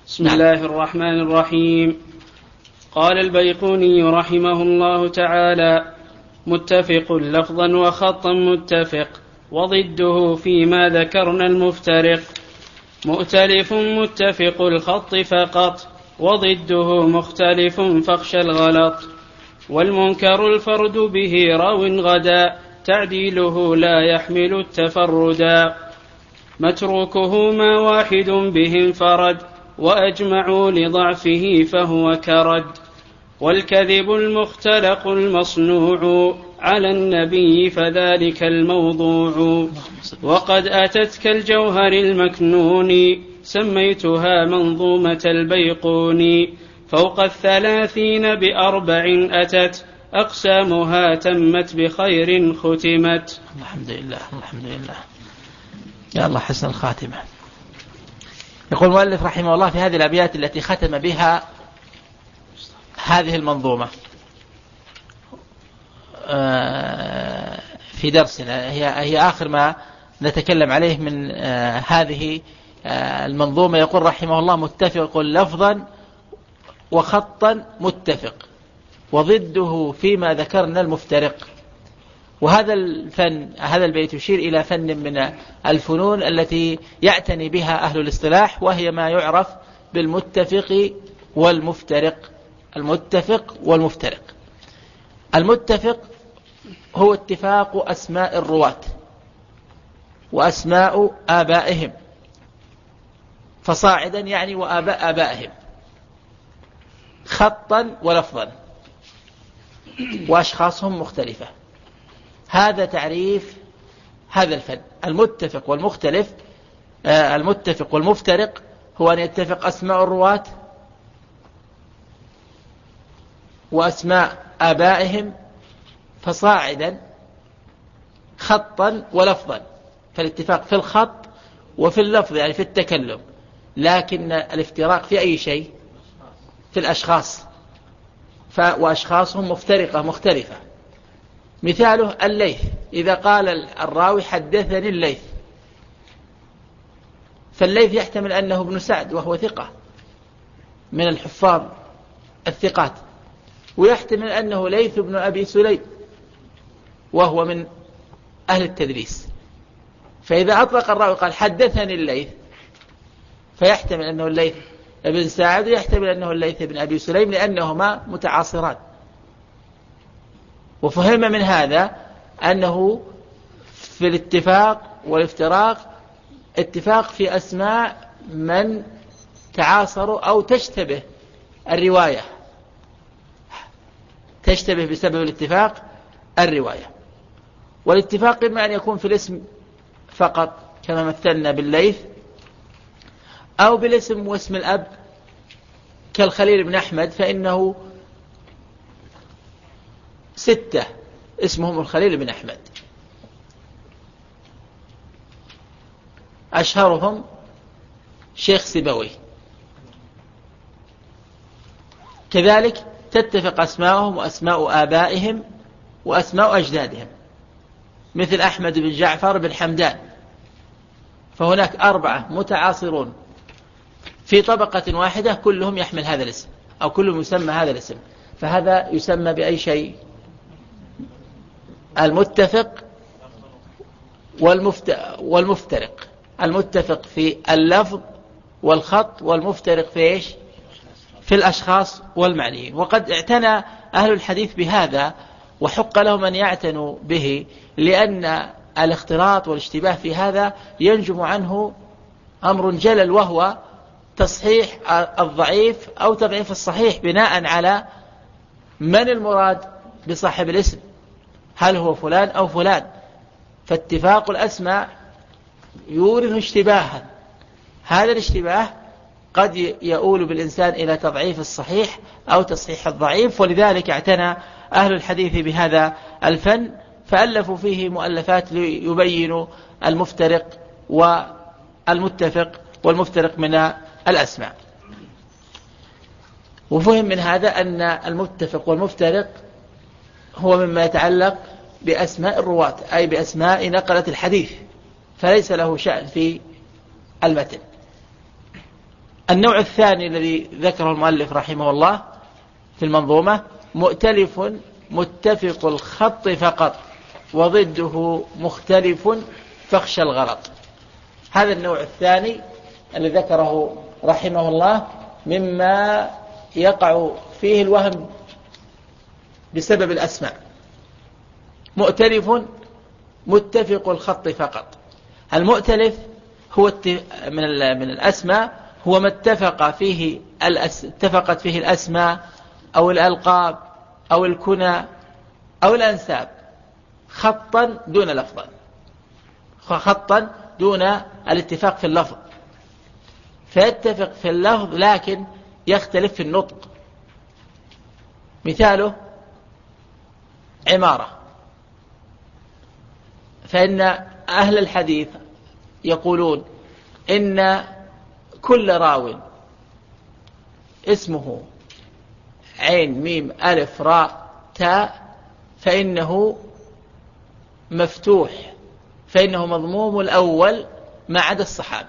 بسم الله الرحمن الرحيم. قال البيقوني رحمه الله تعالى: متفق لفظا وخطا متفق، وضده فيما ذكرنا المفترق. مؤتلف متفق الخط فقط، وضده مختلف فاخشى الغلط. والمنكر الفرد به راو غدا، تعديله لا يحمل التفردا. متروكه ما واحد به انفرد، وأجمعوا لضعفه فهو كرد. والكذب المختلق المصنوع على النبي فذلك الموضوع. وقد أتت كالجوهر المكنون، سميتها منظومة البيقون. فوق 30 ب4 أتت، أقسامها تمت بخير ختمت. الحمد لله الحمد لله، يا الله حسن الخاتمة. يقول المؤلف رحمه الله في هذه الأبيات التي ختم بها هذه المنظومة في درسنا، هي آخر ما نتكلم عليه من هذه المنظومة. يقول رحمه الله: متفق لفظا وخطا متفق، وضده فيما ذكرنا المفترق. وهذا الفن، هذا البيت يشير إلى فن من الفنون التي يعتني بها أهل الاصطلاح، وهي ما يعرف بالمتفق والمفترق. المتفق والمفترق. المتفق هو اتفاق أسماء الرواة وأسماء آبائهم، فصاعدا يعني وآباء آبائهم، خطا ولفظا، وأشخاصهم مختلفة. هذا تعريف هذا الفن. المتفق والمختلف، المتفق والمفترق هو أن يتفق أسماء الرواة وأسماء آبائهم فصاعدا، خطا ولفظا. فالاتفاق في الخط وفي اللفظ يعني في التكلم، لكن الافتراق في أي شيء؟ في الأشخاص، وأشخاصهم مفترقة مختلفة. مثاله الليث، إذا قال الراوي حدثني الليث، فالليث يحتمل أنه ابن سعد وهو ثقة من الحفاظ الثقات، ويحتمل أنه ليث بن أبي سليم وهو من أهل التدريس. فإذا أطلق الراوي قال حدثني الليث، فيحتمل أنه الليث ابن سعد، ويحتمل أنه الليث بن أبي سليم، لأنهما متعاصران. وفهم من هذا أنه في الاتفاق والافتراق اتفاق في أسماء من تعاصروا أو تشتبه الرواية، تشتبه بسبب الاتفاق الرواية. والاتفاق إما أن يكون في الاسم فقط كما مثلنا بالليث، أو بالاسم واسم الأب كالخليل بن أحمد، فإنه 6 اسمهم الخليل بن أحمد، أشهرهم شيخ سيبوي. كذلك تتفق أسماءهم وأسماء آبائهم وأسماء أجدادهم، مثل أحمد بن جعفر بن حمدان، فهناك 4 متعاصرون في طبقة واحدة كلهم يحمل هذا الاسم، أو كلهم يسمى هذا الاسم، فهذا يسمى بأي شيء؟ المتفق والمفترق. المتفق في اللفظ والخط، والمفترق في إيش؟ في الأشخاص والمعنيين. وقد اعتنى أهل الحديث بهذا، وحق لهم أن يعتنوا به، لأن الاختلاط والاشتباه في هذا ينجم عنه أمر جلل، وهو تصحيح الضعيف أو تضعيف الصحيح بناء على من المراد بصاحب الاسم، هل هو فلان أو فلان. فاتفاق الأسماء يورث اشتباها، هذا الاشتباه قد يؤول بالإنسان إلى تضعيف الصحيح أو تصحيح الضعيف. ولذلك اعتنى أهل الحديث بهذا الفن، فألفوا فيه مؤلفات ليبينوا المفترق والمتفق والمفترق من الأسماء. وفهم من هذا أن المتفق والمفترق هو مما يتعلق بأسماء الرواة، أي بأسماء نقلة الحديث، فليس له شأن في المتن. النوع الثاني الذي ذكره المؤلف رحمه الله في المنظومة: مؤتلف متفق الخط فقط وضده مختلف فاخشى الغلط. هذا النوع الثاني الذي ذكره رحمه الله مما يقع فيه الوهم بسبب الأسماء. مؤتلف متفق الخط فقط. المؤتلف هو من الأسماء هو ما اتفقت فيه الأسماء أو الألقاب أو الكنى أو الأنساب خطا دون لفظا، خطا دون الاتفاق في اللفظ، فيتفق في اللفظ لكن يختلف في النطق. مثاله عمارة، فإن أهل الحديث يقولون إن كل راو اسمه عين ميم ألف راء تاء فإنه مفتوح، فإنه مضموم الأول ما عدا الصحابي.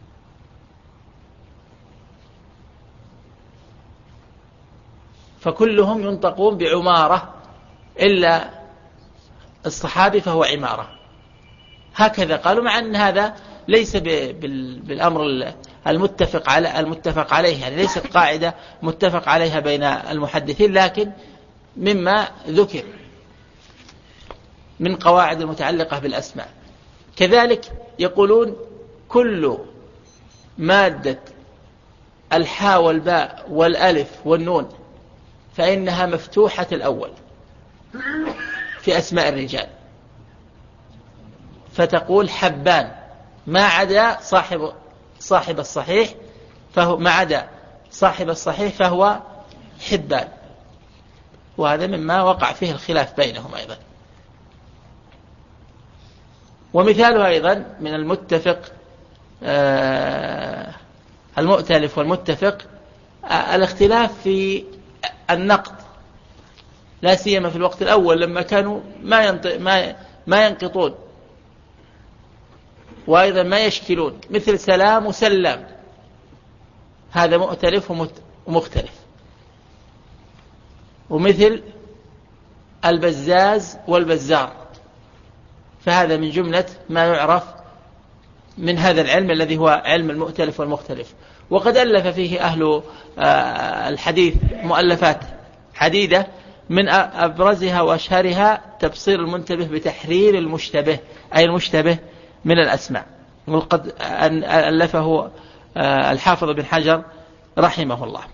فكلهم ينطقون بعمارة إلا الصحابي فهو عمارة. هكذا قالوا، مع أن هذا ليس بالأمر المتفق عليه، يعني ليست قاعدة متفق عليها بين المحدثين، لكن مما ذكر من قواعد المتعلقة بالأسماء. كذلك يقولون كل مادة الحاء والباء والألف والنون فإنها مفتوحة الأول في أسماء الرجال، فتقول حبان ما عدا صاحب الصحيح فهو ما عدا صاحب الصحيح فهو حبان، وهذا مما وقع فيه الخلاف بينهم أيضا. ومثاله أيضا من المؤتلف والمتفق الاختلاف في النقد، لا سيما في الوقت الأول لما كانوا ما ينقطون وأيضا ما يشكلون، مثل سلام وسلام، هذا مؤتلف ومختلف. ومثل البزاز والبزار، فهذا من جملة ما يعرف من هذا العلم الذي هو علم المؤتلف والمختلف. وقد ألف فيه أهل الحديث مؤلفات عديدة، من أبرزها وأشهرها تبصير المنتبه بتحرير المشتبه، أي المشتبه من الأسماء، وقد ألفه الحافظ بن حجر رحمه الله.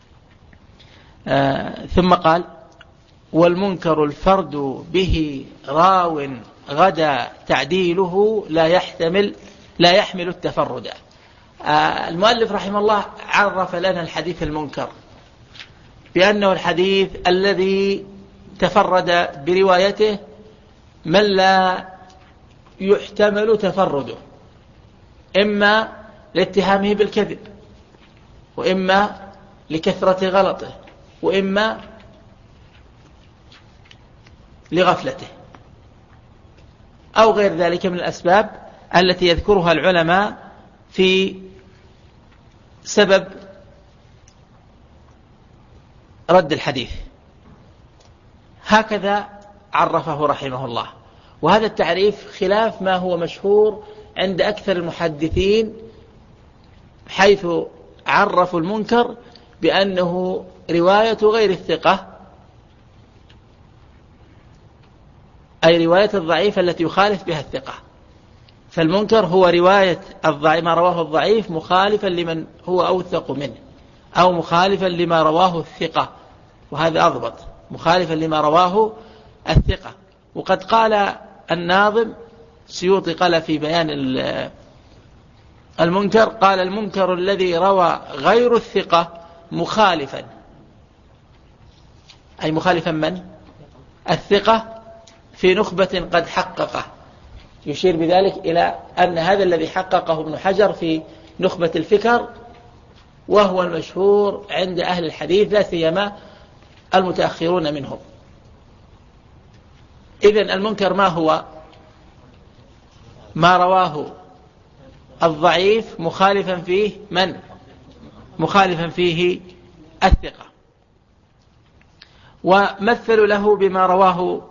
ثم قال: والمنكر الفرد به راو غدا تعديله لا يحمل التفرد. المؤلف رحمه الله عرف لنا الحديث المنكر بأنه الحديث الذي تفرد بروايته من لا يحتمل تفرده، إما لاتهامه بالكذب، وإما لكثرة غلطه، وإما لغفلته، أو غير ذلك من الأسباب التي يذكرها العلماء في سبب رد الحديث. هكذا عرفه رحمه الله، وهذا التعريف خلاف ما هو مشهور عند أكثر المحدثين، حيث عرفوا المنكر بأنه رواية غير الثقة، أي رواية الضعيف التي يخالف بها الثقة. فالمنكر هو رواية ما رواه الضعيف مخالفا لمن هو أوثق منه، أو مخالفا لما رواه الثقة، وهذا أضبط، مخالفا لما رواه الثقة. وقد قال الناظم سيوطي قال في بيان المنكر، قال: المنكر الذي روى غير الثقة مخالفا، أي مخالفا من؟ الثقة في نخبة قد حققه، يشير بذلك إلى أن هذا الذي حققه ابن حجر في نخبة الفكر، وهو المشهور عند أهل الحديث لا سيما المتأخرون منهم. إذن المنكر ما هو؟ ما رواه الضعيف مخالفا فيه من؟ مخالفا فيه الثقة. ومثلوا له بما رواه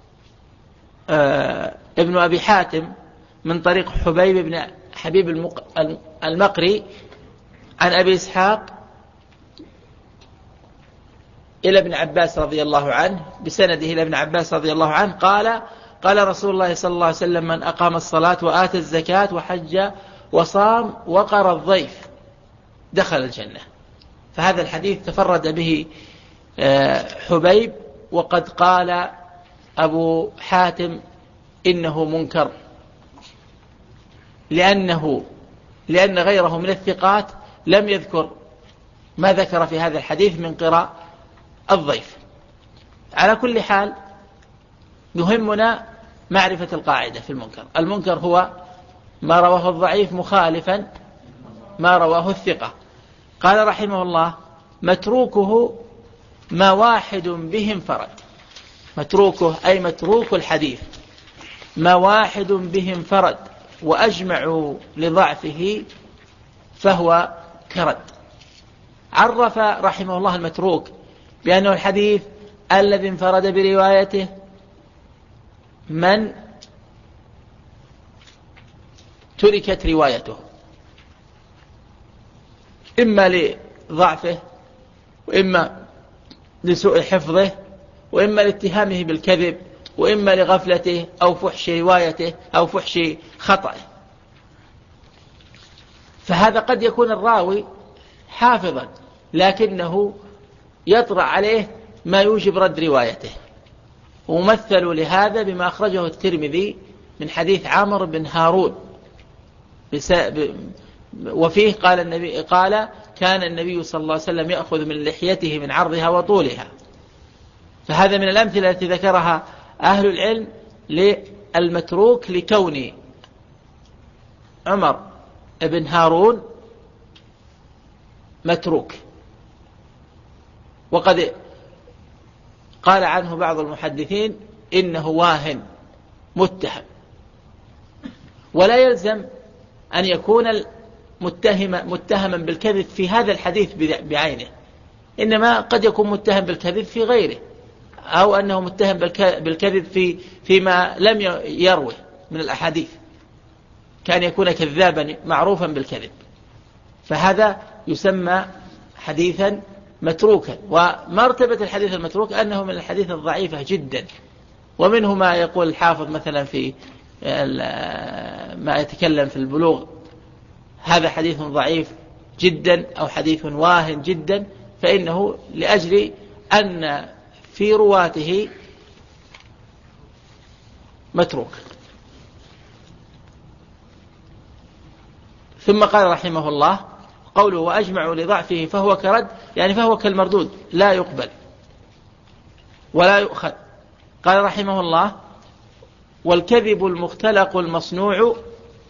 ابن أبي حاتم من طريق حبيب بن حبيب المقري عن أبي إسحاق إلى ابن عباس رضي الله عنه بسنده إلى ابن عباس رضي الله عنه قال رسول الله صلى الله عليه وسلم: من أقام الصلاة وآتى الزكاة وحج وصام وقر الضيف دخل الجنة. فهذا الحديث تفرد به حبيب، وقد قال أبو حاتم إنه منكر، لأن غيره من الثقات لم يذكر ما ذكر في هذا الحديث من قراء الضيف. على كل حال يهمنا معرفة القاعدة في المنكر. المنكر هو ما رواه الضعيف مخالفا ما رواه الثقة. قال رحمه الله: متروكه ما واحد به انفرد. متروكه أي متروك الحديث ما واحد به انفرد وأجمعوا لضعفه فهو كرد. عرف رحمه الله المتروك بأنه الحديث الذي انفرد بروايته من تركت روايته إما لضعفه وإما لسوء حفظه وإما لاتهامه بالكذب وإما لغفلته أو فحش روايته أو فحش خطأه. فهذا قد يكون الراوي حافظا لكنه يطرأ عليه ما يوجب رد روايته. ومثلوا لهذا بما أخرجه الترمذي من حديث عامر بن هارون وفيه قال كان النبي صلى الله عليه وسلم يأخذ من لحيته من عرضها وطولها. فهذا من الأمثلة التي ذكرها أهل العلم للمتروك لكون عمر بن هارون متروك. وقد قال عنه بعض المحدثين إنه واهن ولا يلزم أن يكون متهما بالكذب في هذا الحديث بعينه، إنما قد يكون متهم بالكذب في غيره، أو أنه متهم بالكذب فيما لم يروه من الأحاديث، كان يكون كذابا معروفا بالكذب، فهذا يسمى حديثا متروكا. ومرتبة الحديث المتروك أنه من الحديث الضعيفة جدا، ومنه ما يقول الحافظ مثلا في ما يتكلم في البلوغ: هذا حديث ضعيف جدا أو حديث واهن جدا، فإنه لأجل أن في رواته متروك. ثم قال رحمه الله: قوله وأجمعوا لضعفه فهو كرد، يعني فهو كالمردود لا يقبل ولا يؤخذ. قال رحمه الله: والكذب المختلق المصنوع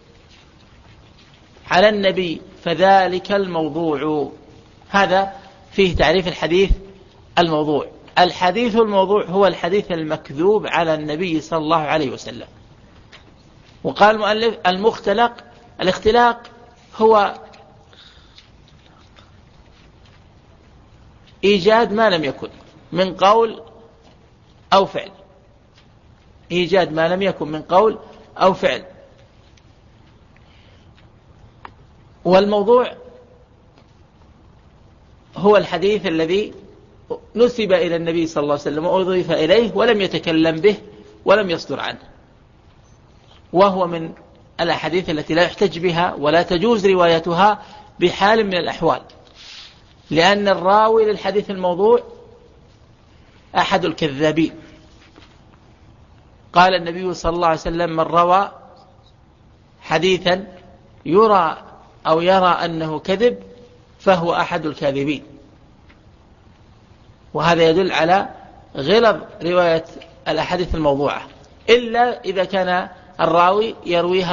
على النبي فذلك الموضوع. هذا فيه تعريف الحديث الموضوع. الحديث الموضوع هو الحديث المكذوب على النبي صلى الله عليه وسلم. وقال المؤلف: المختلق، الاختلاق هو إيجاد ما لم يكن من قول أو فعل، إيجاد ما لم يكن من قول أو فعل. والموضوع هو الحديث الذي نسب إلى النبي صلى الله عليه وسلم وأضيف إليه ولم يتكلم به ولم يصدر عنه، وهو من الأحاديث التي لا يحتج بها ولا تجوز روايتها بحال من الأحوال، لأن الراوي للحديث الموضوع أحد الكذابين. قال النبي صلى الله عليه وسلم: من روى حديثا يرى أنه كذب فهو أحد الكاذبين. وهذا يدل على غلظ رواية الأحاديث الموضوعة، إلا إذا كان الراوي يرويها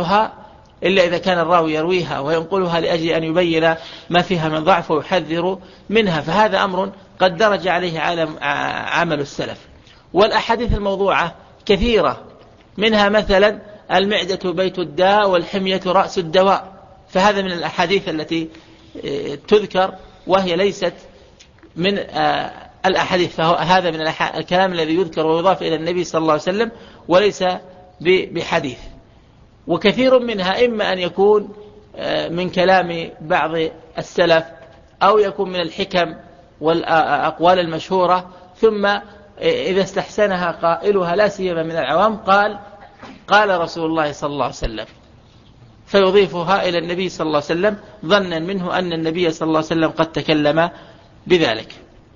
وينقلها لأجل أن يبين ما فيها من ضعف ويحذر منها، فهذا أمر قد درج عليه عمل السلف. والأحاديث الموضوعة كثيرة، منها مثلا المعدة بيت الداء والحمية رأس الدواء، فهذا من الأحاديث التي تذكر وهي ليست من الأحاديث، فهو هذا من الكلام الذي يذكر ويضاف إلى النبي صلى الله عليه وسلم وليس بحديث. وكثير منها إما أن يكون من كلام بعض السلف أو يكون من الحكم والأقوال المشهورة، ثم إذا استحسنها قائلها لا سيما من العوام قال رسول الله صلى الله عليه وسلم، فيضيفها إلى النبي صلى الله عليه وسلم ظنا منه أن النبي صلى الله عليه وسلم قد تكلم بذلك.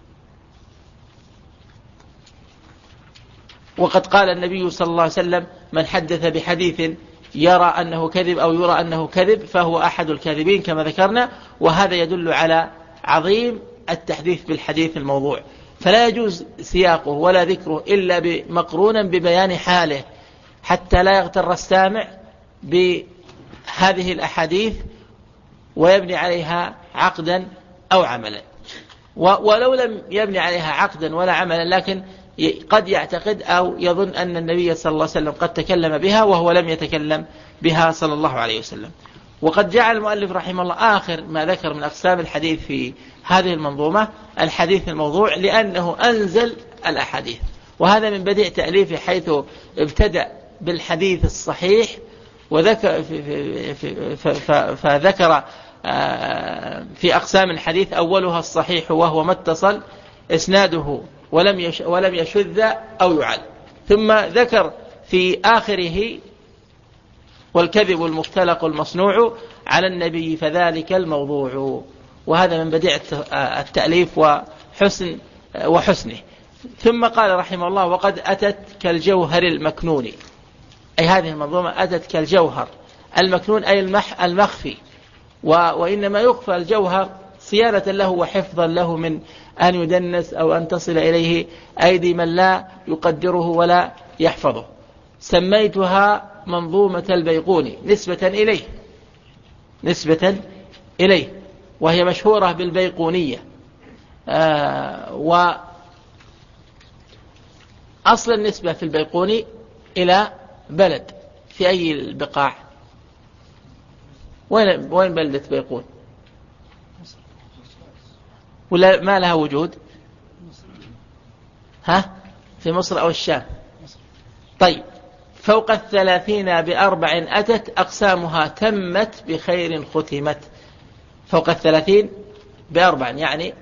وقد قال النبي صلى الله عليه وسلم: من حدث بحديث يرى أنه كذب أو يرى أنه كذب فهو أحد الكاذبين كما ذكرنا. وهذا يدل على عظيم التحديث بالحديث الموضوع، فلا يجوز سياقه ولا ذكره إلا مقرونا ببيان حاله، حتى لا يغتر السامع بهذه الأحاديث ويبني عليها عقدا أو عملا. ولو لم يبني عليها عقدا ولا عملا، لكن قد يعتقد أو يظن أن النبي صلى الله عليه وسلم قد تكلم بها وهو لم يتكلم بها صلى الله عليه وسلم. وقد جعل المؤلف رحمه الله آخر ما ذكر من أقسام الحديث في هذه المنظومة الحديث الموضوع، لأنه أنزل الأحاديث. وهذا من بديع تأليفه، حيث ابتدأ بالحديث الصحيح وذكر فذكر في أقسام الحديث أولها الصحيح وهو ما اتصل إسناده ولم يشذ أو يعل، ثم ذكر في آخره: والكذب المختلق المصنوع على النبي فذلك الموضوع. وهذا من بديع التأليف وحسنه. ثم قال رحمه الله: وقد أتت كالجوهر المكنون، أي هذه المنظومة أتت كالجوهر المكنون، أي المخفي. وإنما يخفى الجوهر صيانة له وحفظا له من أن يدنس أو أن تصل إليه أيدي من لا يقدره ولا يحفظه. سميتها منظومة البيقوني نسبة إليه، وهي مشهورة بالبيقونية. وأصل النسبة في البيقوني إلى بلد في أي البقاع؟ وين بلدة بيقون؟ ولا ما لها وجود؟ في مصر أو الشام؟ طيب، فوق 30 ب4 أتت أقسامها تمت بخير ختمت. فوق 30 ب4 يعني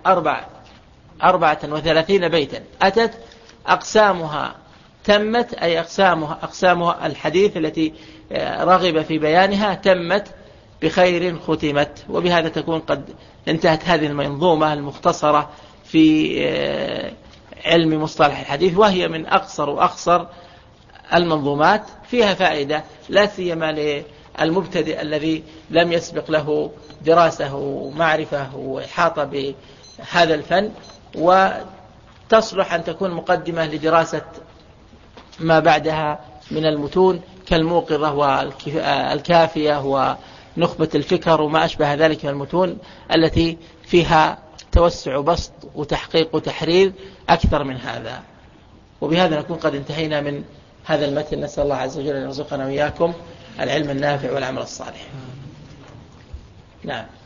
34 بيتا أتت أقسامها تمت، أي أقسامها الحديث التي رغب في بيانها تمت بخير ختمت. وبهذا تكون قد انتهت هذه المنظومة المختصرة في علم مصطلح الحديث، وهي من أقصر المنظومات. فيها فائدة لا سيما للمبتدئ الذي لم يسبق له دراسة ومعرفة وإحاطة بهذا الفن، وتصلح أن تكون مقدمة لدراسة ما بعدها من المتون كالموقظة والكافية ونخبة الفكر وما أشبه ذلك من المتون التي فيها توسع بسط وتحقيق وتحرير أكثر من هذا. وبهذا نكون قد انتهينا من هذا المتن. نسأل الله عز وجل أن يرزقنا وإياكم العلم النافع والعمل الصالح. نعم.